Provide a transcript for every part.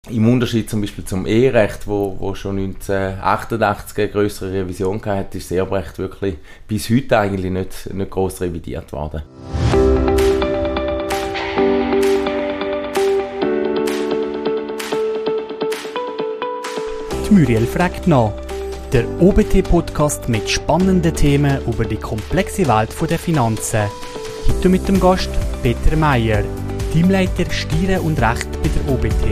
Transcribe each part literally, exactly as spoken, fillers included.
Im Unterschied zum Beispiel zum Eherecht, wo, wo schon neunzehnhundertachtundachtzig eine grössere Revision hatte, ist das Erbrecht wirklich bis heute eigentlich nicht, nicht gross revidiert worden. Die Muriel fragt nach. Der O B T-Podcast mit spannenden Themen über die komplexe Welt der Finanzen. Heute mit dem Gast Peter Meyer, Teamleiter Steuern und Recht bei der O B T.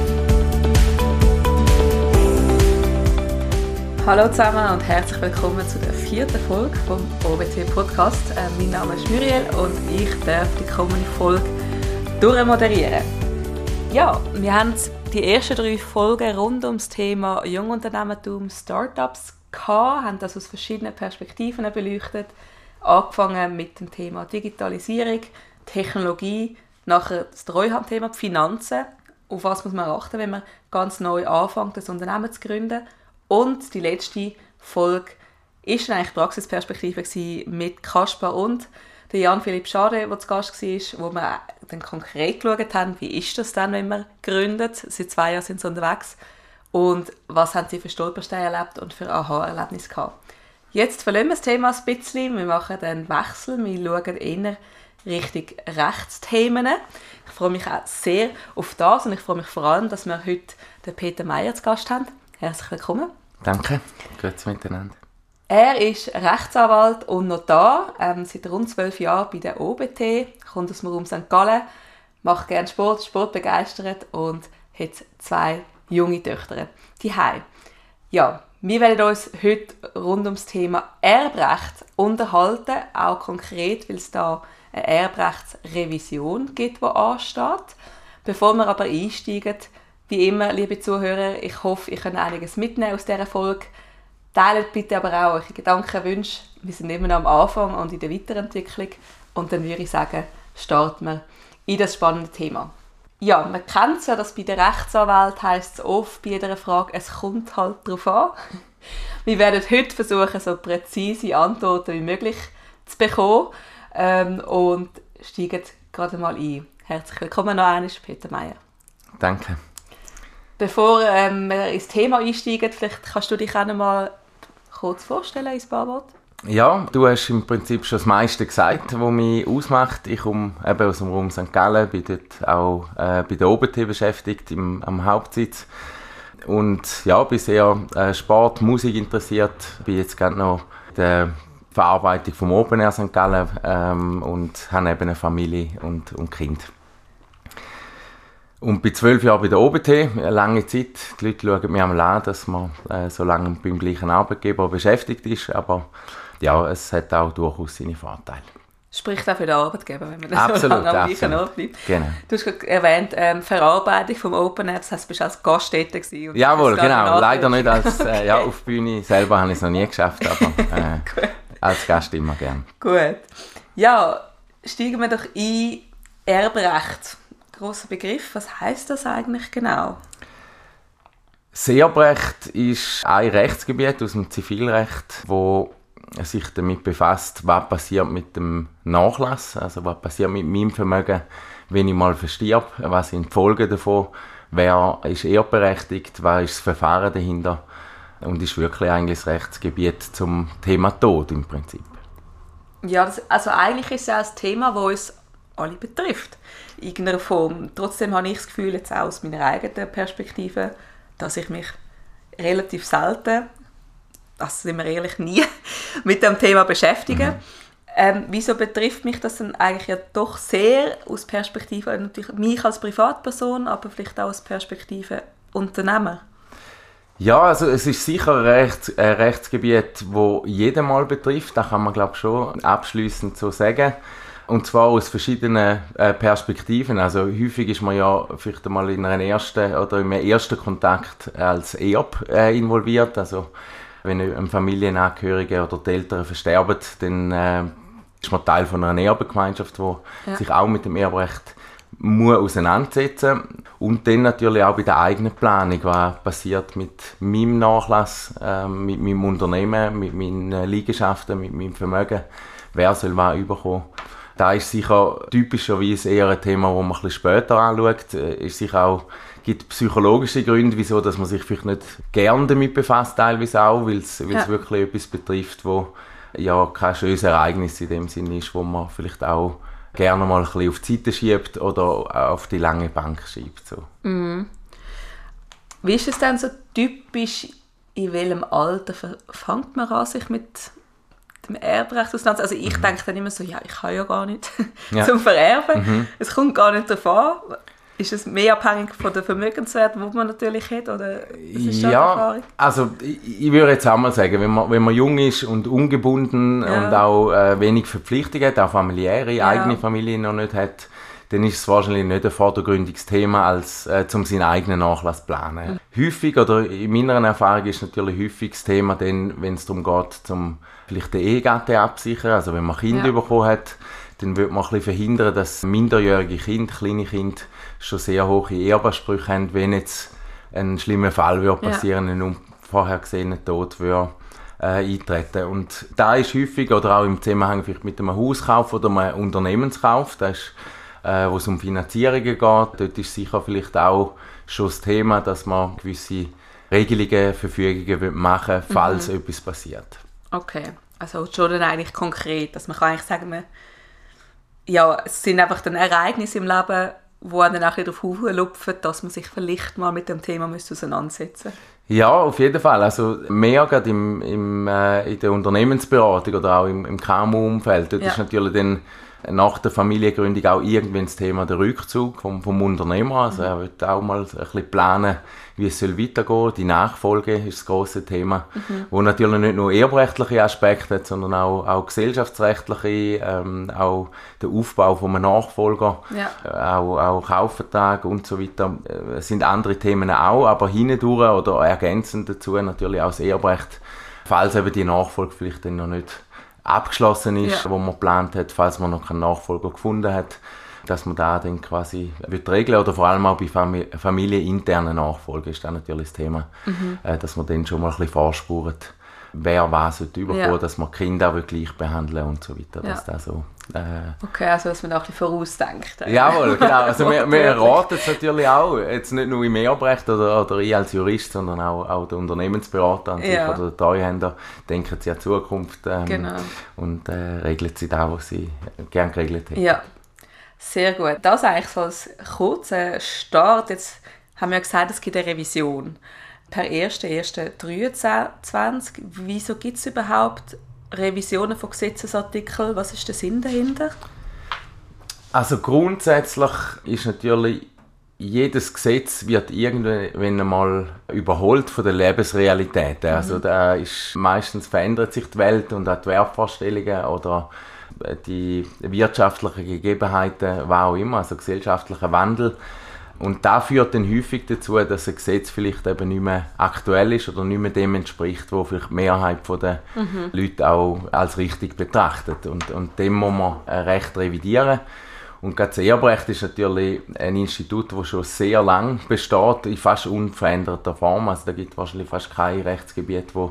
Hallo zusammen und herzlich willkommen zu der vierten Folge vom O B T-Podcast. Äh, mein Name ist Muriel und ich darf die kommende Folge durchmoderieren. Ja, wir haben die ersten drei Folgen rund ums Thema Jungunternehmertum, Startups gehabt, haben das aus verschiedenen Perspektiven beleuchtet. Angefangen mit dem Thema Digitalisierung, Technologie, nachher das Treuhandthema, die Finanzen. Auf was muss man achten, wenn man ganz neu anfängt, ein Unternehmen zu gründen. Und die letzte Folge war dann eigentlich die Praxisperspektive mit Kaspar und der Jan-Philipp Schade, der zu Gast war, wo wir dann konkret geschaut haben, wie ist das dann, wenn man gründet. Seit zwei Jahren sind sie unterwegs. Und was haben sie für Stolpersteine erlebt und für Aha-Erlebnisse gehabt. Jetzt verlassen wir das Thema ein bisschen. Wir machen einen Wechsel. Wir schauen eher Richtung Rechtsthemen. Ich freue mich auch sehr auf das und ich freue mich vor allem, dass wir heute den Peter Meyer zu Gast haben. Herzlich willkommen. Danke, grüezi miteinander. Er ist Rechtsanwalt und Notar, ähm, seit rund zwölf Jahren bei der O B T, kommt aus dem Raum Sankt Gallen, macht gerne Sport, sportbegeistert und hat zwei junge Töchter. Die Hei. Ja, wir werden uns heute rund ums Thema Erbrecht unterhalten, auch konkret, weil es da eine Erbrechtsrevision gibt, die ansteht. Bevor wir aber einsteigen, wie immer, liebe Zuhörer, ich hoffe, ihr könnt einiges mitnehmen aus dieser Folge. Teilt bitte aber auch eure Gedanken, Wünsche. Wir sind immer noch am Anfang und in der Weiterentwicklung. Und dann würde ich sagen, starten wir in das spannende Thema. Ja, man kennt es ja, dass bei der Rechtsanwalt heisst es oft bei jeder Frage, es kommt halt darauf an. Wir werden heute versuchen, so präzise Antworten wie möglich zu bekommen. Ähm, und steigen gerade mal ein. Herzlich willkommen noch einmal, Peter Meyer. Danke. Bevor ähm, wir ins Thema einsteigen, vielleicht kannst du dich auch noch mal kurz vorstellen, in ein paar Worten. Ja, du hast im Prinzip schon das meiste gesagt, was mich ausmacht. Ich komme eben aus dem Raum Sankt Gallen, bin dort auch äh, bei der O B T beschäftigt, im, am Hauptsitz. Und ja, bin sehr äh, Sport, Musik interessiert. Bin jetzt gerade noch in der Verarbeitung vom Open Air Sankt Gallen ähm, und habe eben eine Familie und, und Kind. Und bei zwölf Jahren bei der O B T, eine lange Zeit. Die Leute schauen mir am an, dass man äh, so lange beim gleichen Arbeitgeber beschäftigt ist. Aber ja, es hat auch durchaus seine Vorteile. Spricht auch für den Arbeitgeber, wenn man das absolut, so lange am absolut. gleichen Ort bleibt. Genau. Du hast erwähnt, ähm, Verarbeitung vom Open Air, das heisst, du bist als Gaststätte gewesen. Und jawohl, genau. Leider nicht als okay. äh, ja, auf die Bühne. Selber habe ich es noch nie geschafft, aber äh, als Gast immer gern. Gut. Ja, steigen wir doch ein. Erbrecht. Grosser Begriff. Was heisst das eigentlich genau? Das Erbrecht ist ein Rechtsgebiet aus dem Zivilrecht, wo sich damit befasst, was passiert mit dem Nachlass, also was passiert mit meinem Vermögen, wenn ich mal verstirb, was sind die Folgen davon, wer ist erbberechtigt, was ist das Verfahren dahinter und ist wirklich eigentlich das Rechtsgebiet zum Thema Tod im Prinzip. Ja, das, also eigentlich ist es ja ein Thema, das uns alle betrifft, in irgendeiner Form. Trotzdem habe ich das Gefühl, jetzt auch aus meiner eigenen Perspektive, dass ich mich relativ selten, das sind wir ehrlich nie, mit dem Thema beschäftige. Mhm. Ähm, wieso betrifft mich das dann eigentlich ja doch sehr aus Perspektive, natürlich mich als Privatperson, aber vielleicht auch aus Perspektive Unternehmer? Ja, also es ist sicher ein, Rechts, ein Rechtsgebiet, das jeden mal betrifft, das kann man glaube ich schon abschliessend so sagen. Und zwar aus verschiedenen äh, Perspektiven. Also häufig ist man ja vielleicht einmal in einem ersten oder im ersten Kontakt als Erb äh, involviert. Also wenn ein Familienangehörige oder die Eltern versterben, dann äh, ist man Teil von einer Erbengemeinschaft, die ja. sich auch mit dem Erbrecht muss auseinandersetzen. Und dann natürlich auch bei der eigenen Planung, was passiert mit meinem Nachlass, äh, mit meinem Unternehmen, mit meinen Liegenschaften, mit meinem Vermögen, wer soll was überkommen. Da ist sicher typischerweise eher ein Thema, das man ein bisschen später anschaut. Ist sicher auch gibt psychologische Gründe, wieso dass man sich vielleicht nicht gern damit befasst, teilweise auch, weil es ja. wirklich etwas betrifft, wo ja kein schönes Ereignis in dem Sinne ist, wo man vielleicht auch gerne mal ein bisschen auf die Seite schiebt oder auf die lange Bank schiebt. So. Mhm. Wie ist es denn so typisch, in welchem Alter fängt man an, sich mit dem Erbrecht auseinanderzusetzen? Also ich mhm. denke dann immer so, ja, ich kann ja gar nicht ja. zum Vererben. Mhm. Es kommt gar nicht darauf an. Ist es mehr abhängig von den Vermögenswerten, die man natürlich hat? Oder was ist da die Erfahrung? Also ich, ich würde jetzt auch mal sagen, wenn man, wenn man jung ist und ungebunden ja. und auch äh, wenig Verpflichtungen hat, auch familiäre, ja. eigene Familie noch nicht hat, dann ist es wahrscheinlich nicht ein vordergründiges Thema, als äh, um seinen eigenen Nachlass zu planen. Mhm. Häufig, oder in meiner Erfahrung ist natürlich häufig das Thema, dann, wenn es darum geht, zum vielleicht den Ehegatten absichern, also wenn man Kinder ja. bekommen hat, dann wird man ein bisschen verhindern, dass minderjährige Kinder, kleine Kinder schon sehr hohe Erbansprüche haben, wenn jetzt ein schlimmer Fall würde passieren, ja. ein unvorhergesehener Tod würde äh, eintreten. Und da ist häufig, oder auch im Zusammenhang vielleicht mit einem Hauskauf oder einem Unternehmenskauf, das ist, äh, wo es um Finanzierungen geht, dort ist sicher vielleicht auch schon das Thema, dass man gewisse Regelungen, Verfügungen machen will, falls mhm. etwas passiert. Okay, also schon dann eigentlich konkret, dass man kann eigentlich sagen, man, ja, es sind einfach dann Ereignisse im Leben, die dann auch darauf auflupfen, dass man sich vielleicht mal mit dem Thema auseinandersetzen müsste. Ja, auf jeden Fall. Also mehr gerade im, im, äh, in der Unternehmensberatung oder auch im, im K M U-Umfeld. Dort ja. ist natürlich dann nach der Familiengründung auch irgendwann das Thema der Rückzug vom, vom Unternehmer. Also er wird auch mal ein bisschen planen, wie es soll weitergehen. Die Nachfolge ist das grosse Thema, mhm. wo natürlich nicht nur erbrechtliche Aspekte hat, sondern auch, auch gesellschaftsrechtliche, ähm, auch der Aufbau von einem Nachfolger, ja. äh, auch, auch Kaufvertrag und so weiter. Es äh, sind andere Themen auch, aber hindurch oder ergänzend dazu natürlich auch das Erbrecht, falls eben die Nachfolge vielleicht dann noch nicht abgeschlossen ist, ja. wo man geplant hat, falls man noch keinen Nachfolger gefunden hat, dass man da dann quasi wird regeln oder vor allem auch bei Famili- familieninternen Nachfolge ist das natürlich das Thema, mhm. äh, dass man dann schon mal ein bisschen vorspurt, wer was wird überkommen, ja. dass man Kinder auch gleich behandeln und so weiter. Ja. Dass das so, äh, okay, also dass man auch ein bisschen vorausdenkt. Äh. Jawohl, genau. Also wir, wir raten es natürlich auch, jetzt nicht nur im Erbrecht oder, oder ich als Jurist, sondern auch, auch der Unternehmensberater an sich ja. oder der Treuhänder, denken sie an die Zukunft ähm, genau. und äh, regeln sie da, was sie gerne geregelt hätten. Ja, sehr gut. Das eigentlich so als kurzer Start. Jetzt haben wir ja gesagt, es gibt eine Revision. Per erster erster dreizehn Wieso gibt es überhaupt Revisionen von Gesetzesartikeln? Was ist der Sinn dahinter? Also grundsätzlich ist natürlich, jedes Gesetz wird irgendwann einmal überholt von der Lebensrealität. Mhm. Also da ist, meistens verändert sich die Welt und auch die Wertvorstellungen oder die wirtschaftlichen Gegebenheiten, was auch immer, also gesellschaftlicher Wandel. Und das führt dann häufig dazu, dass ein Gesetz vielleicht eben nicht mehr aktuell ist oder nicht mehr dem entspricht, was vielleicht die Mehrheit der mhm. Leute auch als richtig betrachtet. Und, und dem muss man recht revidieren. Und gerade das Erbrecht ist natürlich ein Institut, das schon sehr lange besteht, in fast unveränderter Form. Also da gibt es wahrscheinlich fast kein Rechtsgebiet, das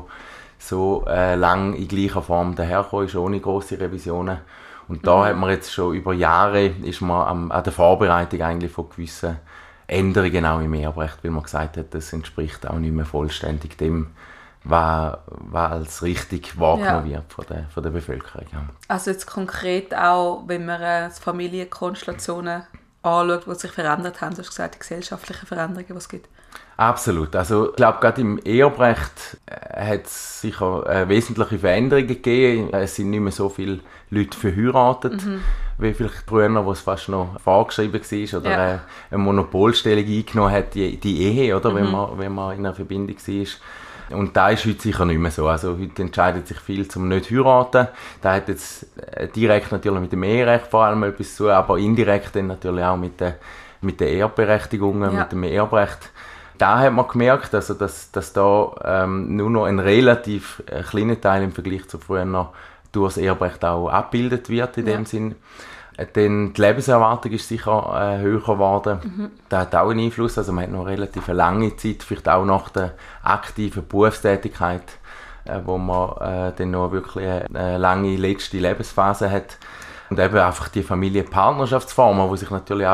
so äh, lange in gleicher Form dahergekommen ist, ohne grosse Revisionen. Und da mhm. hat man jetzt schon über Jahre ist man am, an der Vorbereitung eigentlich von gewissen Änderungen auch im Erbrecht, weil man gesagt hat, das entspricht auch nicht mehr vollständig dem, was, was als richtig wahrgenommen ja. wird von der, von der Bevölkerung. Ja. Also jetzt konkret auch, wenn man äh, Familienkonstellationen anschaut, die sich verändert haben, du hast gesagt, die gesellschaftlichen Veränderungen, die es gibt. Absolut. Also ich glaube, gerade im Erbrecht hat es sicher äh, wesentliche Veränderungen gegeben. Es sind nicht mehr so viele Leute verheiratet, mhm. wie vielleicht früher, wo es fast noch vorgeschrieben war oder ja. äh, eine Monopolstellung eingenommen hat, die, die Ehe, oder, mhm. wenn, man, wenn man in einer Verbindung war. Und da ist heute sicher nicht mehr so. Also heute entscheidet sich viel zum nicht heiraten. Da hat jetzt direkt natürlich mit dem Eherecht vor allem etwas zu, aber indirekt dann natürlich auch mit den, mit den Erbberechtigungen, ja. mit dem Erbrecht. Da hat man gemerkt, also dass, dass da ähm, nur noch ein relativ äh, kleiner Teil im Vergleich zu früher noch durch das Erbrecht auch abgebildet wird in ja. dem Sinn. Äh, denn die Lebenserwartung ist sicher äh, höher geworden. Mhm. Das hat auch einen Einfluss. Also man hat noch relativ eine lange Zeit, vielleicht auch nach der aktiven Berufstätigkeit, äh, wo man äh, dann noch wirklich eine, eine lange letzte Lebensphase hat. Und eben einfach die Familienpartnerschaftsformen, die sich natürlich auch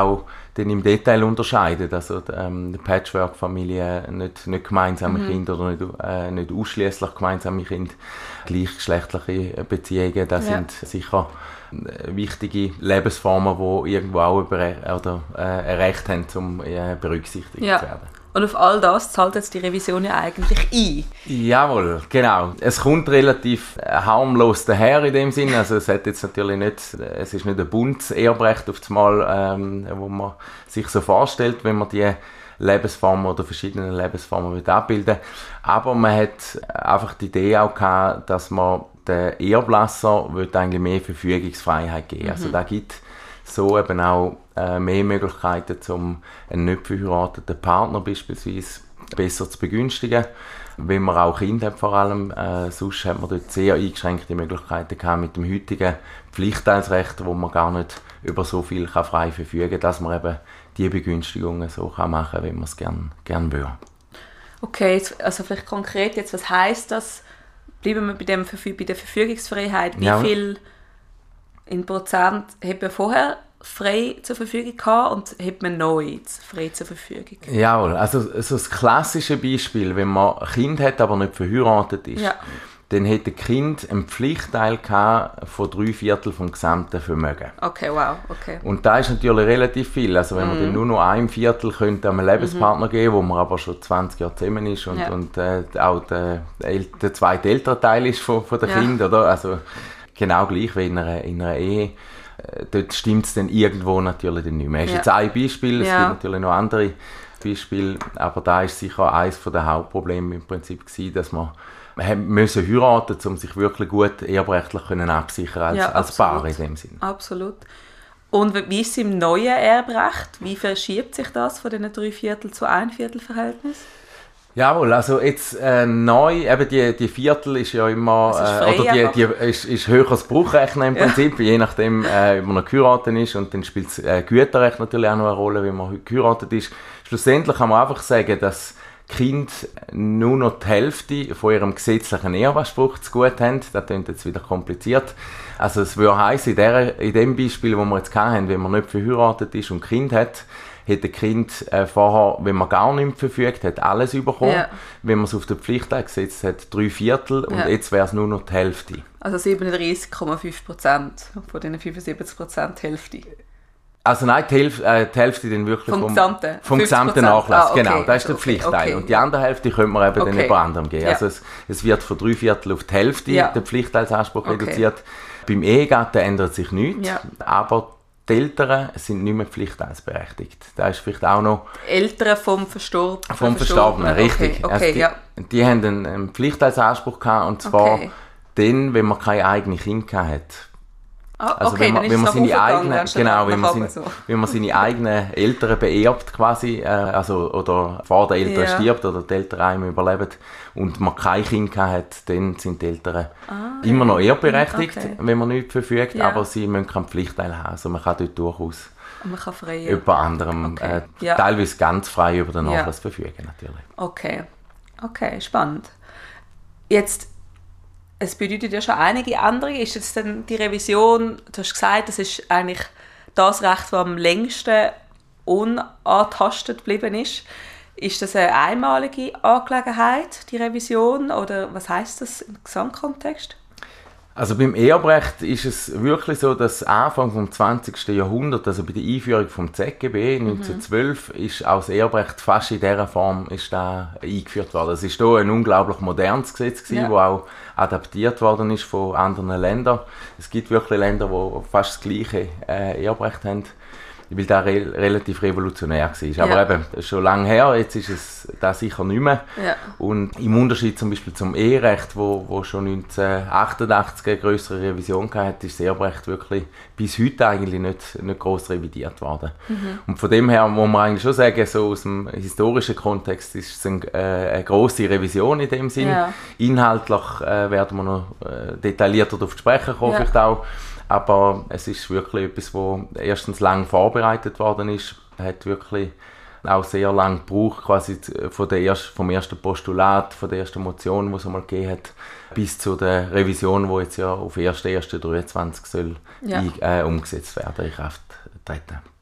dann im Detail unterscheidet. Also ähm, Patchwork-Familie, nicht, nicht gemeinsame mhm. Kinder oder nicht, äh, nicht ausschließlich gemeinsame Kinder, gleichgeschlechtliche Beziehungen, das ja. sind sicher wichtige Lebensformen, die irgendwo auch über, oder, äh, ein Recht haben, um äh, berücksichtigt ja. zu werden. Und auf all das zahlt jetzt die Revision ja eigentlich ein. Jawohl, genau. Es kommt relativ harmlos daher in dem Sinn. Also es hat jetzt natürlich nicht, es ist nicht ein Bundeserbrecht auf das Mal, ähm, wo man sich so vorstellt, wenn man die Lebensformen oder verschiedene Lebensformen will abbilden. Aber man hat einfach die Idee auch gehabt, dass man den Erblasser eigentlich mehr Verfügungsfreiheit geben. Mhm. Also da gibt so eben auch äh, mehr Möglichkeiten, um einen nicht verheirateten Partner beispielsweise besser zu begünstigen. Wenn man auch Kinder hat vor allem, äh, sonst hat man dort sehr eingeschränkte Möglichkeiten gehabt mit dem heutigen Pflichtteilsrecht, wo man gar nicht über so viel kann frei verfügen kann, dass man eben die Begünstigungen so kann machen kann, wie man es gerne gern will. Okay, also vielleicht konkret jetzt, was heisst das? Bleiben wir bei, dem, bei der Verfügungsfreiheit. Wie ja. viel in Prozent hat man vorher frei zur Verfügung gehabt und hat man neu frei zur Verfügung? Jawohl, also so das klassische Beispiel, wenn man ein Kind hat, aber nicht verheiratet ist, ja. dann hat ein Kind einen Pflichtteil gehabt von drei Viertel vom gesamten Vermögen. Okay, wow, okay. Und da ist natürlich relativ viel. Also wenn mm. man dann nur noch ein Viertel könnte einem Lebenspartner mm-hmm. geben, wo man aber schon zwanzig Jahre zusammen ist und, ja. und äh, auch der, der zweite Elternteil ist von, von den ja. Kindern, oder? Also genau gleich wie in einer, in einer Ehe. Äh, dort stimmt es dann irgendwo natürlich dann nicht mehr. Das ist ja. jetzt ein Beispiel, es ja. gibt natürlich noch andere Beispiele, aber da ist sicher eines der Hauptprobleme im Prinzip gewesen, dass man Wir müssen heiraten, um sich wirklich gut erbrechtlich absichern als, ja, als Paar in dem Sinn. Absolut. Und wie ist es im neuen Erbrecht? Wie verschiebt sich das von diesen drei Viertel zu ein Viertel Verhältnis? Jawohl, also jetzt äh, neu, eben die, die Viertel ist ja immer, frei, äh, oder die, die ist, ist höheres Bruchrechnen im Prinzip, ja. je nachdem, äh, wie man noch geheiratet ist, und dann spielt das äh, Güterrecht natürlich auch noch eine Rolle, wie man geheiratet ist. Schlussendlich kann man einfach sagen, dass Kind nur noch die Hälfte von ihrem gesetzlichen Erbanspruch zu gut haben. Das klingt jetzt wieder kompliziert. Also es würde heissen, in, der, in dem Beispiel, das wir jetzt hatten, wenn man nicht verheiratet ist und ein Kind hat, hat ein Kind äh, vorher, wenn man gar nicht verfügt, hat alles bekommen. Ja. Wenn man es auf den Pflichtteil gesetzt hat, drei Viertel, und ja. jetzt wäre es nur noch die Hälfte. Also siebenunddreißig Komma fünf Prozent von den fünfundsiebzig Prozent Hälfte. Also nein, die Hälfte, äh, die Hälfte dann wirklich vom, vom gesamten, vom gesamten Nachlass. Ah, okay. Genau, das ist der okay, Pflichtteil. Okay. Und die andere Hälfte könnte man eben okay. dann jemand anderem geben. Ja. Also es, es wird von drei Viertel auf die Hälfte ja. der Pflichtteilsanspruch okay. reduziert. Beim Ehegatten ändert sich nichts, ja. aber die Eltern sind nicht mehr pflichtteilsberechtigt. Da ist vielleicht auch noch... Eltern vom Verstorbenen? Vom Verstorbenen, richtig. Okay. Okay, also die, ja. die haben einen, einen Pflichtteilsanspruch gehabt, und zwar okay. dann, wenn man keine eigenen Kinder hat. Ah, also okay, wenn man, dann wenn man seine eigenen, genau, wenn man, seine, so. wenn man seine eigenen Eltern beerbt quasi, äh, also oder vor der Eltern ja. stirbt oder die Eltern einem überleben und man kein Kind hat, dann sind die Eltern ah, immer noch erbberechtigt, okay. wenn man nicht verfügt, ja. aber sie müssen keinen Pflichtteil haben. Also man kann dort durchaus man kann frei, über anderem, okay. äh, ja. teilweise ganz frei über den Nachlass ja. verfügen natürlich. Okay, okay, spannend. Jetzt es bedeutet ja schon einige andere. Ist jetzt dann die Revision, du hast gesagt, das ist eigentlich das Recht, das am längsten unangetastet geblieben ist. Ist das eine einmalige Angelegenheit, die Revision, oder was heisst das im Gesamtkontext? Also beim Erbrecht ist es wirklich so, dass Anfang des zwanzigsten Jahrhunderts, also bei der Einführung des Z G B neunzehnhundertzwölf, mhm. ist auch das Erbrecht fast in dieser Form ist da eingeführt worden. Es war ein unglaublich modernes Gesetz, das ja. auch adaptiert worden ist von anderen Ländern. Es gibt wirklich Länder, die fast das gleiche äh, Erbrecht haben, weil das re- relativ revolutionär war. Ja. Aber eben, das ist schon lange her, jetzt ist es das sicher nicht mehr. Ja. Und im Unterschied zum Beispiel zum Eherecht, wo, wo schon neunzehnhundertachtundachtzig eine grössere Revision hatte, ist das Erbrecht wirklich bis heute eigentlich nicht, nicht gross revidiert worden. Mhm. Und von dem her muss man eigentlich schon sagen, so aus dem historischen Kontext ist es ein, äh, eine grosse Revision in dem Sinn. Ja. Inhaltlich äh, werden wir noch äh, detaillierter darauf sprechen kommen, ja. vielleicht auch. Aber es ist wirklich etwas, was erstens lang vorbereitet worden ist. Es hat wirklich auch sehr lange gebraucht, quasi von der ersten, vom ersten Postulat, von der ersten Motion, die es einmal gegeben hat, bis zu der Revision, die jetzt ja auf erster erster dreiundzwanzig soll ja. ein, äh, umgesetzt werden, in Kraft treten.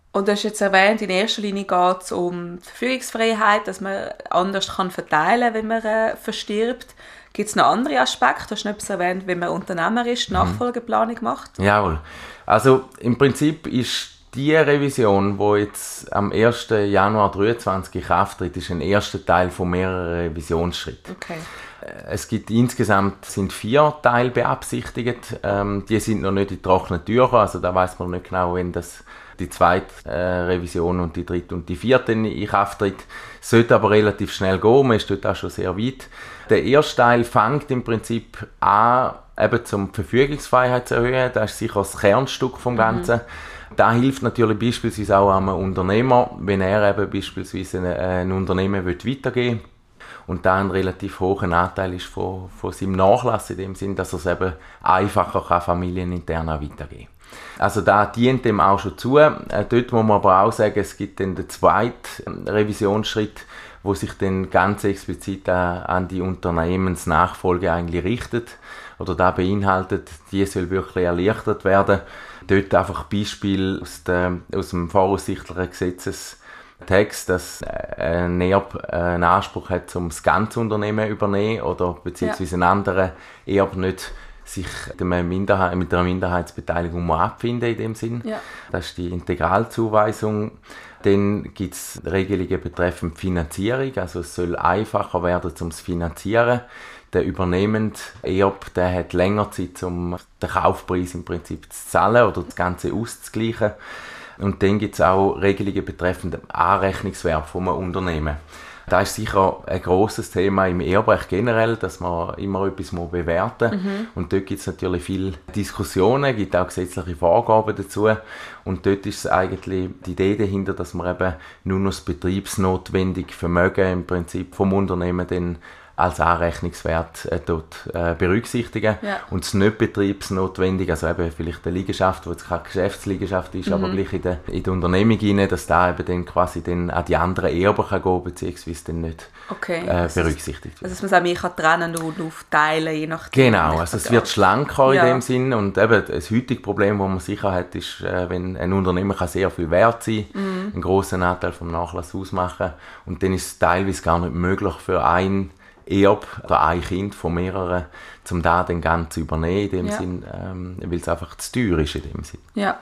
Und du hast jetzt erwähnt, in erster Linie geht es um die Verfügungsfreiheit, dass man anders kann verteilen kann, wenn man äh, verstirbt. Gibt es noch andere Aspekte? Du hast noch etwas erwähnt, wenn man Unternehmer ist, Nachfolgeplanung macht? Jawohl. Also im Prinzip ist die Revision, die jetzt am ersten Januar zweitausenddreiundzwanzig in Kraft tritt, ist ein erster Teil von mehreren Revisionsschritten. Okay. Es gibt insgesamt sind vier Teile beabsichtigt. Ähm, die sind noch nicht in trockenen Tüchern, also da weiß man nicht genau, wenn das die zweite äh, Revision und die dritte und die vierte in Kraft tritt. Sollte aber relativ schnell gehen, man ist dort auch schon sehr weit. Der erste Teil fängt im Prinzip an, eben zum die Verfügungsfreiheit zu erhöhen. Das ist sicher das Kernstück vom Ganzen. Mhm. Da hilft natürlich beispielsweise auch einem Unternehmer, wenn er eben beispielsweise ein, ein Unternehmen weitergeben will und da ein relativ hoher Anteil ist von, von seinem Nachlass, in dem Sinn, dass er es eben einfacher kann, familienintern auch weitergeben kann. Also da dient dem auch schon zu. Äh, dort muss man aber auch sagen, es gibt dann den zweiten Revisionsschritt, wo sich dann ganz explizit an, an die Unternehmensnachfolge eigentlich richtet oder da beinhaltet, die soll wirklich erleichtert werden. Dort einfach Beispiel aus, der, aus dem voraussichtlichen Gesetzestext, dass ein Erb einen Anspruch hat, um das ganze Unternehmen zu übernehmen oder beziehungsweise ein anderer Erb nicht sich mit einer, Minderheit, mit einer Minderheitsbeteiligung mal abfinden in dem Sinn. Ja. Das ist die Integralzuweisung. Dann gibt es Regelungen betreffend Finanzierung, also es soll einfacher werden, um es zu finanzieren. Der übernehmende Erb, der hat länger Zeit, um den Kaufpreis im Prinzip zu zahlen oder das Ganze auszugleichen. Und dann gibt es auch Regelungen betreffend den Anrechnungswert von einem Unternehmen. Das ist sicher ein grosses Thema im Erbrecht generell, dass man immer etwas bewerten muss. Mhm. Und dort gibt es natürlich viele Diskussionen, gibt auch gesetzliche Vorgaben dazu. Und dort ist es eigentlich die Idee dahinter, dass man eben nur noch das betriebsnotwendige Vermögen im Prinzip vom Unternehmen dann als Anrechnungswert äh, dort äh, berücksichtigen. Ja. Und das nicht betriebsnotwendig, also eben vielleicht eine Liegenschaft, die jetzt keine Geschäftsliegenschaft ist, mhm. aber gleich in der, in der Unternehmung rein, dass da eben dann quasi dann an die anderen Erben kann gehen, beziehungsweise dann nicht okay. äh, berücksichtigt wird. Also dass man es auch mehr kann trennen und aufteilen, je nachdem. Genau, also es wird schlanker ja. in dem Sinn und eben das heutige Problem, das man sicher hat, ist, äh, wenn ein Unternehmen kann sehr viel wert sein, mhm. einen grossen Anteil vom Nachlass ausmachen und dann ist es teilweise gar nicht möglich für einen Erb oder ein Kind von mehreren, um da den Ganzen zu übernehmen, in dem ja. Sinn, ähm, weil es einfach zu teuer ist in dem Sinn. Ja.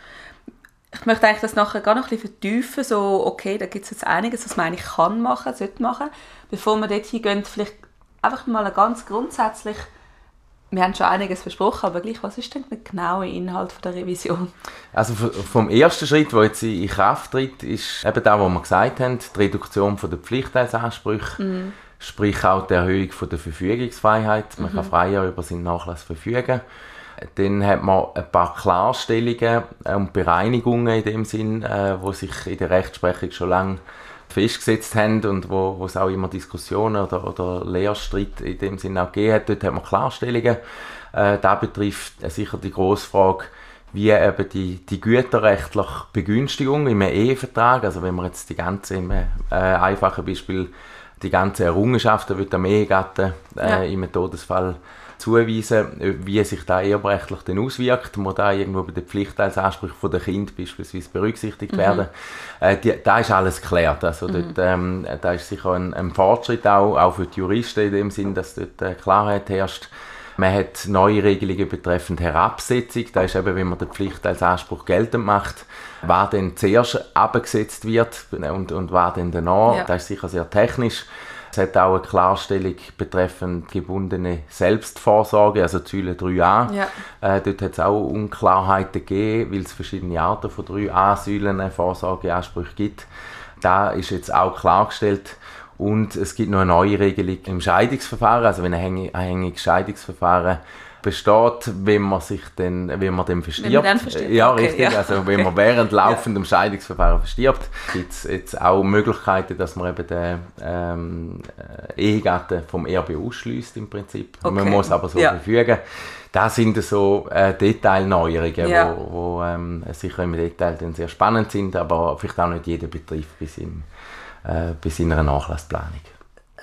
Ich möchte eigentlich das nachher gar noch ein bisschen vertiefen, so, okay, da gibt es jetzt einiges, was man eigentlich kann machen, sollte machen. Bevor wir dort hingehen, vielleicht einfach mal ganz grundsätzlich, wir haben schon einiges versprochen, aber gleich, was ist denn der genaue Inhalt von der Revision? Also vom ersten Schritt, der jetzt in Kraft tritt, ist eben das, was wir gesagt haben, die Reduktion der Pflichtteilsansprüche. Mhm. Sprich auch die Erhöhung von der Verfügungsfreiheit. Man mhm. kann freier über seinen Nachlass verfügen. Dann hat man ein paar Klarstellungen und Bereinigungen in dem Sinn, äh, die sich in der Rechtsprechung schon lange festgesetzt haben und wo, wo es auch immer Diskussionen oder, oder Lehrstreit in dem Sinn auch gegeben hat. Dort hat man Klarstellungen. Äh, das betrifft äh, sicher die grosse Frage, wie eben die, die güterrechtliche Begünstigung im Ehevertrag, also wenn man jetzt die ganze, im äh, einfachen Beispiel, die ganzen Errungenschaften wird dem Ehegatten äh, ja. im Todesfall zuweisen, wie sich das erbrechtlich dann auswirkt, muss da irgendwo bei den Pflichtteilsansprüchen der Kinder beispielsweise berücksichtigt mhm. werden. Äh, die, da ist alles geklärt, also mhm. dort, ähm, da ist sicher ein, ein Fortschritt auch, auch für die Juristen in dem Sinn, dass dort äh, Klarheit herrscht. Man hat neue Regelungen betreffend Herabsetzung, das ist eben, wenn man den Pflichtteilsanspruch geltend macht, was dann zuerst abgesetzt wird und, und was dann danach, ja. das ist sicher sehr technisch. Es hat auch eine Klarstellung betreffend gebundene Selbstvorsorge, also Säule drei a. Ja. Äh, dort hat es auch Unklarheiten gegeben, weil es verschiedene Arten von drei a-Säulen Vorsorgeansprüche gibt. Da ist jetzt auch klargestellt. Und es gibt noch eine neue Regelung im Scheidungsverfahren, also wenn ein hängig Scheidungsverfahren besteht, wenn man sich dann, wenn man dann verstirbt. Wenn man dann verstirbt. Ja, okay, richtig. Ja. Also wenn man während laufendem ja. Scheidungsverfahren verstirbt, gibt es jetzt auch Möglichkeiten, dass man eben den ähm, Ehegatten vom Erbe ausschliesst im Prinzip. Okay. Man muss aber so ja. verfügen. Das sind so äh, Detailneuerungen, ja. wo, wo ähm, sicher im Detail dann sehr spannend sind, aber vielleicht auch nicht jeder betrifft bis, im, äh, bis in einer Nachlassplanung.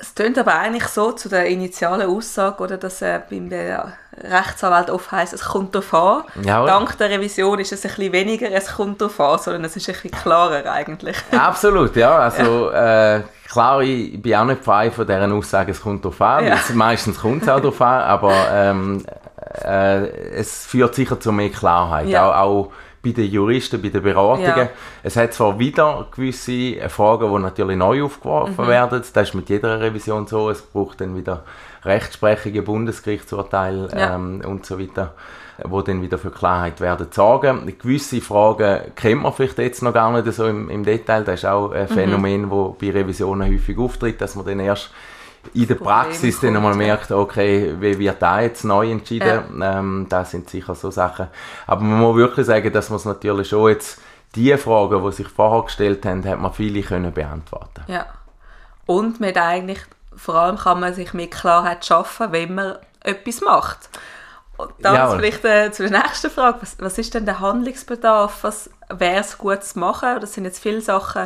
Es klingt aber eigentlich so zu der initialen Aussage, oder, dass äh, beim Rechtsanwalt oft heisst, es kommt darauf an. Ja, dank der Revision ist es ein bisschen weniger, es kommt darauf an, sondern es ist ein bisschen klarer eigentlich. Absolut, ja. Also, ja. Äh, klar, ich bin auch nicht frei von dieser Aussage, es kommt darauf an. Ja. Meistens kommt es auch darauf an, aber ähm, äh, es führt sicher zu mehr Klarheit. Ja. Auch, auch bei den Juristen, bei den Beratungen. Ja. Es hat zwar wieder gewisse Fragen, die natürlich neu aufgeworfen mhm. werden. Das ist mit jeder Revision so. Es braucht dann wieder Rechtsprechungen, Bundesgerichtsurteile ja. ähm, und so weiter, die dann wieder für Klarheit werden sorgen. Gewisse Fragen kennt man vielleicht jetzt noch gar nicht so im, im Detail. Das ist auch ein Phänomen, mhm. das bei Revisionen häufig auftritt, dass man dann erst in der Praxis dann einmal merkt, okay, wie wird da jetzt neu entschieden? Ja. Ähm, das sind sicher so Sachen. Aber man muss wirklich sagen, dass man es natürlich schon jetzt, die Fragen, die sich vorher gestellt haben, hat man viele können beantworten. Ja. Und mit eigentlich, vor allem kann man sich mit Klarheit schaffen, wenn man etwas macht. Und dann ja, vielleicht äh, zu der nächsten Frage. Was, was ist denn der Handlungsbedarf? Was wäre es gut zu machen? Das sind jetzt viele Sachen,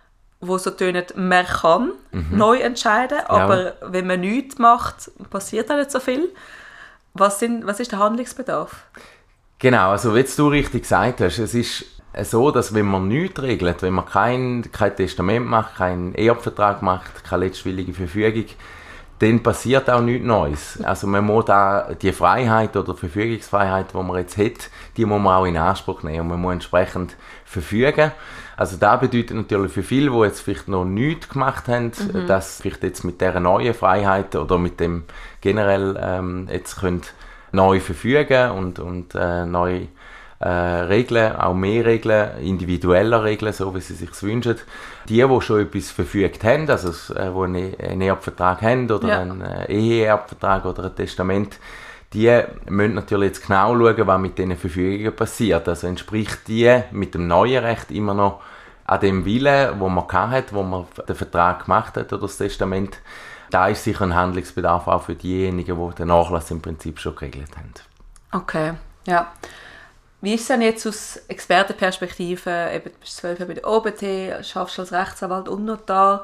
wo so tönen, man kann mhm. neu entscheiden, aber ja. wenn man nichts macht, passiert auch nicht so viel. Was, sind, was ist der Handlungsbedarf? Genau, also wie du richtig gesagt hast, es ist so, dass wenn man nichts regelt, wenn man kein, kein Testament macht, keinen Erbvertrag macht, keine letztwillige Verfügung, dann passiert auch nichts Neues. Also man muss da die Freiheit oder Verfügungsfreiheit, die man jetzt hat, die muss man auch in Anspruch nehmen und man muss entsprechend verfügen. Also das bedeutet natürlich für viele, die jetzt vielleicht noch nichts gemacht haben, mhm. dass vielleicht jetzt mit dieser neuen Freiheit oder mit dem generell ähm, jetzt können neu verfügen und, und äh, neu äh, Regeln, auch mehr Regeln, individuelle Regeln, so wie sie sich wünschen. Die, die schon etwas verfügt haben, also äh, die einen Erbvertrag haben oder ja. einen äh, Eheerbvertrag oder ein Testament, die müssen natürlich jetzt genau schauen, was mit diesen Verfügungen passiert. Also entspricht die mit dem neuen Recht immer noch an dem Willen, wo man hatte, wo man den Vertrag gemacht hat oder das Testament. Da ist sicher ein Handlungsbedarf auch für diejenigen, die den Nachlass im Prinzip schon geregelt haben. Okay, ja. Wie ist es denn jetzt aus Expertenperspektive, eben, du bist zwölf Jahre bei der O B T, schaffst als Rechtsanwalt und Notar,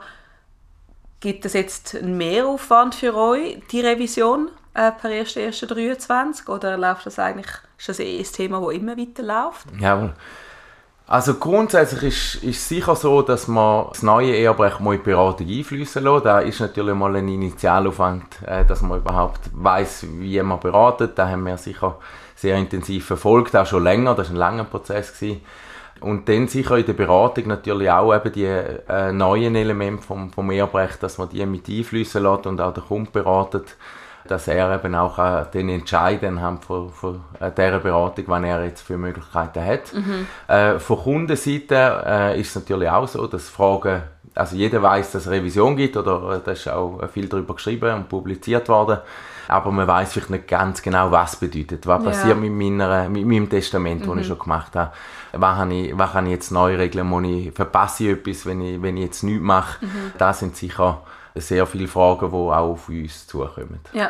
gibt es jetzt einen Mehraufwand für euch, die Revision äh, per erster erster dreiundzwanzig, oder läuft das eigentlich, ist das eh ein Thema, das immer weiterläuft? Jawohl. Also grundsätzlich ist es sicher so, dass man das neue Erbrecht mal in die Beratung einfließen lässt. Da ist natürlich mal ein Initialaufwand, äh, dass man überhaupt weiss, wie man beratet. Da haben wir sicher sehr intensiv verfolgt, auch schon länger. Das war ein langer Prozess gewesen. Und dann sicher in der Beratung natürlich auch eben die äh, neuen Elemente vom, vom Erbrecht, dass man die mit einfließen lässt und auch der Kunde beratet, dass er eben auch äh, den entscheiden anhand von, von äh, dieser Beratung, was er jetzt für Möglichkeiten hat. Mhm. Äh, von Kundenseite äh, ist es natürlich auch so, dass Fragen, also jeder weiß, dass es Revision gibt, oder äh, da ist auch viel darüber geschrieben und publiziert worden, aber man weiß vielleicht nicht ganz genau, was bedeutet, was ja. passiert mit, meiner, mit meinem Testament, mhm. das ich schon gemacht habe. Was kann ich, was kann ich jetzt neu regeln? Muss ich, verpasse ich etwas, wenn ich, wenn ich jetzt nichts mache? Mhm. Das sind sicher sehr viele Fragen, die auch auf uns zukommen. Ja.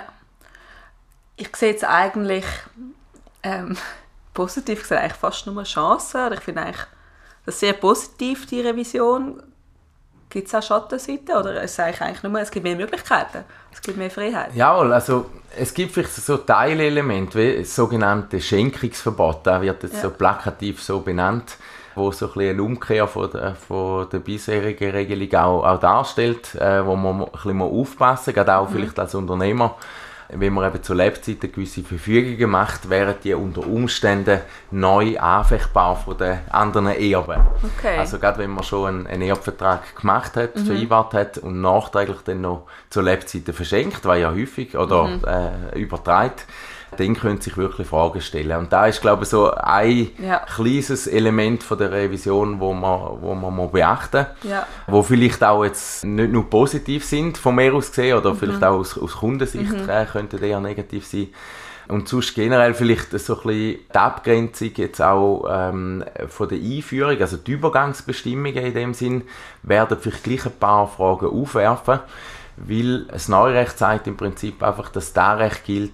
Ich sehe jetzt eigentlich, ähm, positiv gesagt, eigentlich fast nur Chancen. Ich finde eigentlich das sehr positiv, die Revision. Gibt es auch Schattenseiten? Oder ist es eigentlich nur, es gibt mehr Möglichkeiten, es gibt mehr Freiheit? Ja, also es gibt vielleicht so Teilelemente, wie das sogenannte Schenkungsverbot. Das wird jetzt ja. so plakativ so benannt, wo so ein bisschen eine Umkehr von der, von der bisherigen Regelung auch, auch darstellt, äh, wo man ein bisschen aufpassen muss, gerade auch mhm. vielleicht als Unternehmer. Wenn man eben zu Lebzeiten gewisse Verfügungen macht, wären die unter Umständen neu anfechtbar von den anderen Erben. Okay. Also gerade wenn man schon einen, einen Erbvertrag gemacht hat, mhm. vereinbart hat und nachträglich dann noch zu Lebzeiten verschenkt, was ja häufig oder mhm. äh, übertreibt, dann können sich wirklich Fragen stellen. Und da ist, glaube ich, so ein ja. kleines Element von der Revision, wo man, wo man mal beachten muss, ja. wo vielleicht auch jetzt nicht nur positiv sind, von mir aus gesehen, oder mhm. vielleicht auch aus, aus Kundensicht mhm. äh, könnte eher negativ sein. Und sonst generell vielleicht so ein bisschen die Abgrenzung jetzt auch ähm, von der Einführung, also die Übergangsbestimmungen in dem Sinn, werden vielleicht gleich ein paar Fragen aufwerfen, weil das Neurecht sagt im Prinzip einfach, dass das Recht gilt,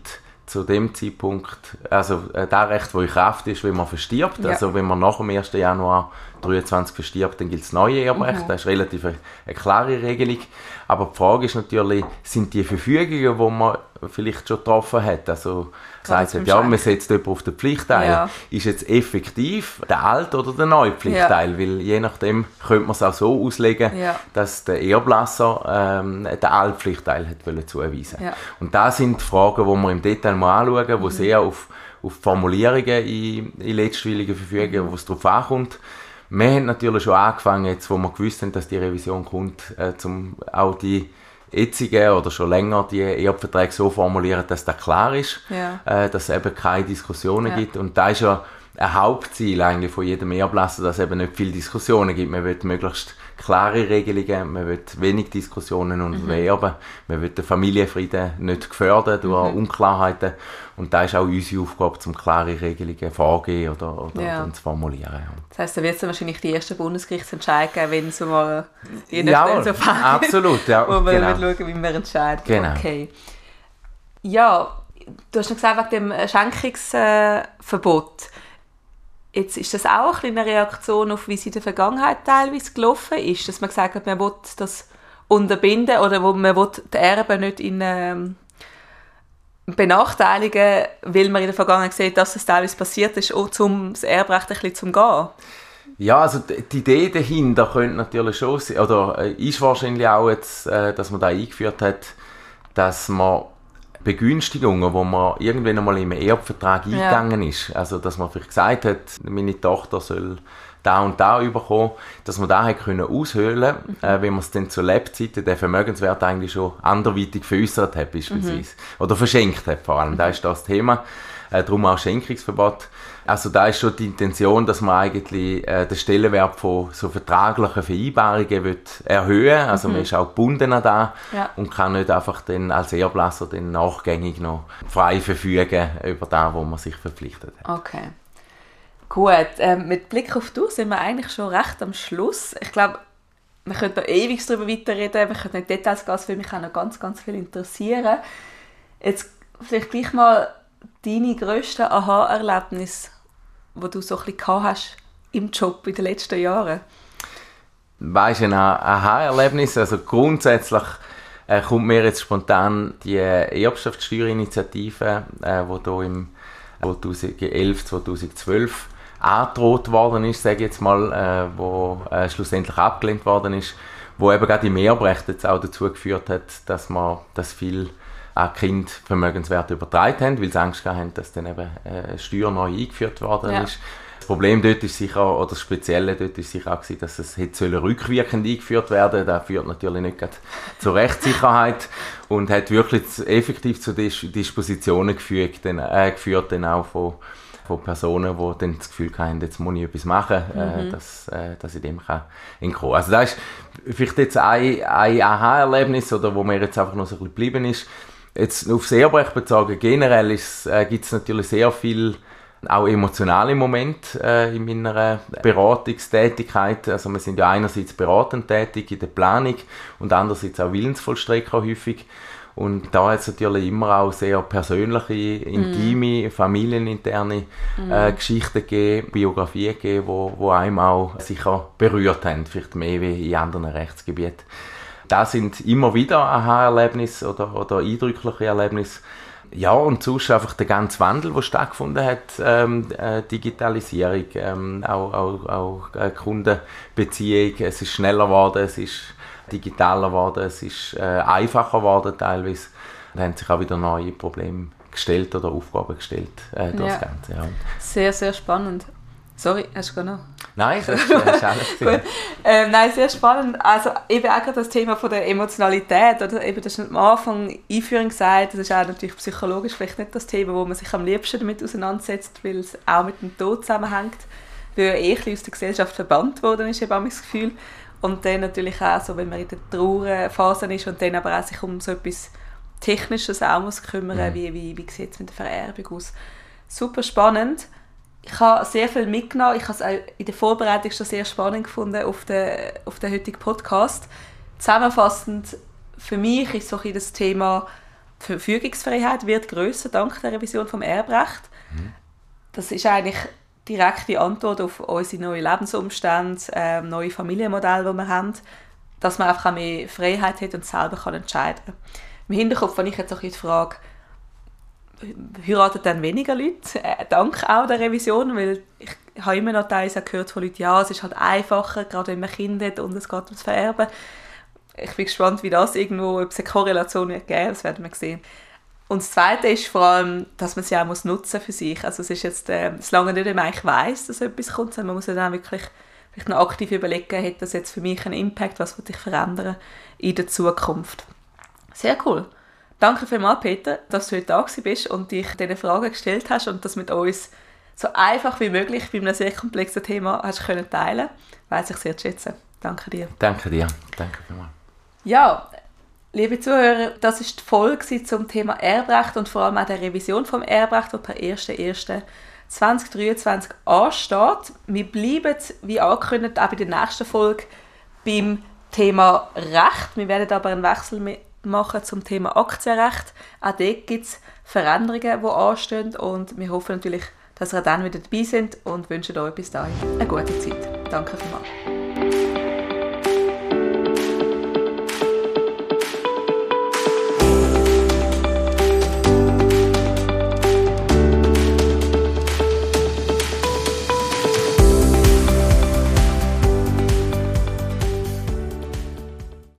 zu dem Zeitpunkt, also äh, das Recht, das in Kraft ist, wenn man verstirbt. Ja. Also wenn man nach dem ersten Januar dreiundzwanzig verstirbt, dann gilt das neue Erbrecht. Mhm. Das ist relativ eine, eine klare Regelung. Aber die Frage ist natürlich, sind die Verfügungen, die man vielleicht schon getroffen hat, also gesagt hat, ja, man setzt jemanden auf den Pflichtteil, ja. ist jetzt effektiv der alte oder der neue Pflichtteil? Ja. Weil je nachdem könnte man es auch so auslegen, ja. dass der Erblasser ähm, den alten Pflichtteil hat zuweisen. Ja. Und das sind Fragen, die wir im Detail mal anschauen, die mhm. sehr auf, auf Formulierungen in, in letztwilligen Verfügungen, mhm. wo es darauf ankommt. Wir haben natürlich schon angefangen, jetzt, wo wir gewusst haben, dass die Revision kommt, äh, zum auch die jetzigen oder schon länger die Erbverträge so formulieren, dass das klar ist, ja. äh, dass es eben keine Diskussionen ja. gibt. Und das ist ja ein Hauptziel eigentlich von jedem Erblasser, dass es eben nicht viele Diskussionen gibt. Man will möglichst klare Regelungen, man will wenig Diskussionen unter den Erben, man will den Familienfrieden nicht gefördern durch mhm. Unklarheiten. Und da ist auch unsere Aufgabe, um klare Regelungen vorzugehen oder, oder ja. zu formulieren. Das heisst, da wird es wahrscheinlich die ersten Bundesgerichtsentscheide geben, wenn es mal je nachdem so fällt. Absolut, ja. Wo wir genau. schauen, wie wir entscheiden. Genau. Okay. Ja, du hast noch gesagt, wegen dem Schenkungsverbot. Jetzt ist das auch eine Reaktion auf, wie es in der Vergangenheit teilweise gelaufen ist, dass man gesagt hat, man will das unterbinden oder wo man will die Erben nicht in ähm, benachteiligen, weil man in der Vergangenheit sieht, dass das teilweise passiert ist, auch um das Erbrecht ein bisschen zu umgehen. Ja, also die Idee dahinter könnte natürlich schon sein, oder ist wahrscheinlich auch jetzt, dass man da eingeführt hat, dass man Begünstigungen, wo man irgendwann einmal im Erbvertrag ja. eingegangen ist, also dass man vielleicht gesagt hat, meine Tochter soll da und da überkommen, dass man da hätte können aushöhlen, mhm. äh, wenn man es dann zur Lebzeiten den Vermögenswert eigentlich schon anderweitig veräußert hat beispielsweise mhm. oder verschenkt hat vor allem, mhm. da ist das Thema, äh, darum auch Schenkungsverbot. Also da ist schon die Intention, dass man eigentlich äh, den Stellenwert von so vertraglichen Vereinbarungen will erhöhen. Also mhm. man ist auch gebunden an das ja. und kann nicht einfach dann als Erblasser dann nachgängig noch frei verfügen über das, wo man sich verpflichtet hat. Okay. Gut, ähm, mit Blick auf die Uhr sind wir eigentlich schon recht am Schluss. Ich glaube, wir können da ewig darüber weiterreden, wir können nicht Details gehen, weil mich auch noch ganz, ganz viel interessieren. Jetzt vielleicht gleich mal deine grössten Aha-Erlebnisse, die du so ein bisschen gehabt hast im Job in den letzten Jahren? Weißt du, ein Aha-Erlebnis, also grundsätzlich äh, kommt mir jetzt spontan die Erbschaftssteuerinitiative, äh, die hier im zweitausendelf, zweitausendzwölf angedroht worden ist, sage ich jetzt mal, äh, wo äh, schlussendlich abgelehnt worden ist, wo eben gerade im Erbrecht jetzt auch dazu geführt hat, dass man das viel an Kind Vermögenswerte übertragen haben, weil sie Angst hatten, dass dann eben äh, Steuer neu eingeführt worden ja. ist. Das Problem dort ist sicher, oder das Spezielle dort ist sicher auch gewesen, dass es hätte rückwirkend eingeführt werden. Das führt natürlich nicht gerade zur Rechtssicherheit und hat wirklich effektiv zu Dis- Dispositionen geführt, dann, äh, geführt dann auch von, von Personen, die dann das Gefühl hatten, jetzt muss ich etwas machen, mhm. äh, dass, äh, dass ich dem kann entkommen kann. Also das ist vielleicht jetzt ein, ein Aha-Erlebnis, oder wo mir jetzt einfach noch so ein bisschen geblieben ist. Jetzt aufs Erbrecht bezogen, generell äh, gibt es natürlich sehr viel auch emotionale Momente äh, in meiner Beratungstätigkeit. Also wir sind ja einerseits beratend tätig in der Planung und andererseits auch Willensvollstrecker häufig. Und da hat es natürlich immer auch sehr persönliche, intime, mm. familieninterne äh, mm. Geschichten gegeben, Biografien gegeben, wo, wo einem auch sicher berührt haben, vielleicht mehr wie in anderen Rechtsgebieten. Das sind immer wieder Aha-Erlebnisse oder, oder eindrückliche Erlebnisse. Ja, und sonst einfach der ganze Wandel, der stattgefunden hat, ähm, äh, Digitalisierung, ähm, auch, auch, auch äh, Kundenbeziehung, es ist schneller geworden, es ist digitaler geworden, es ist äh, einfacher geworden teilweise. Da haben sich auch wieder neue Probleme gestellt oder Aufgaben gestellt äh, durch ja. das Ganze. Ja. Sehr, sehr spannend. Sorry, hast du gar noch? Nein, das ist alles gut. Ähm, nein, sehr spannend. Also eben auch das Thema von der Emotionalität, oder eben, das ist am Anfang Einführung gesagt, das ist auch natürlich psychologisch vielleicht nicht das Thema, wo man sich am liebsten damit auseinandersetzt, weil es auch mit dem Tod zusammenhängt, weil er eh aus der Gesellschaft verbannt worden ist, habe ich das Gefühl. Und dann natürlich auch so, wenn man in der Trauerphase ist und dann aber auch sich um so etwas Technisches auch muss kümmern, mhm. wie, wie, wie sieht es mit der Vererbung aus. Super spannend. Ich habe sehr viel mitgenommen. Ich habe es auch in der Vorbereitung schon sehr spannend gefunden auf den, auf den heutigen Podcast. Zusammenfassend für mich ist so ein das Thema Die Verfügungsfreiheit wird grösser dank der Revision vom Erbrecht. Mhm. Das ist eigentlich direkte Antwort auf unsere neuen Lebensumstände, äh, neue Familienmodelle, die wir haben, dass man einfach mehr Freiheit hat und selber kann entscheiden kann. Im Hinterkopf, wenn ich jetzt auch die Frage, heiraten dann weniger Leute, äh, dank auch der Revision, weil ich habe immer noch teilweise gehört von Leuten, ja, es ist halt einfacher, gerade wenn man Kinder hat und es geht ums Vererben. Ich bin gespannt, wie das irgendwo, ob es eine Korrelation wird geben, das werden wir sehen. Und das Zweite ist vor allem, dass man sie auch muss nutzen für sich. Also es ist jetzt, äh, solange nicht, wenn man eigentlich weiss, dass etwas kommt, sondern man muss dann wirklich vielleicht noch aktiv überlegen, hat das jetzt für mich einen Impact, was will ich verändern in der Zukunft. Sehr cool. Danke vielmals, Peter, dass du heute da bist und dich diese Fragen gestellt hast und das mit uns so einfach wie möglich bei einem sehr komplexen Thema hast können teilen. Weiss ich sehr zu schätzen. Danke dir. Danke dir. Danke vielmals. Ja, liebe Zuhörer, das war die Folge zum Thema Erbrecht und vor allem auch der Revision vom Erbrecht, die per erster erster zweitausenddreiundzwanzig ansteht. Wir bleiben, wie angekündigt, auch bei der nächsten Folge beim Thema Recht. Wir werden aber einen Wechsel machen zum Thema Aktienrecht. Auch dort gibt es Veränderungen, die anstehen und wir hoffen natürlich, dass ihr dann wieder dabei seid und wünschen euch bis dahin eine gute Zeit. Danke vielmals.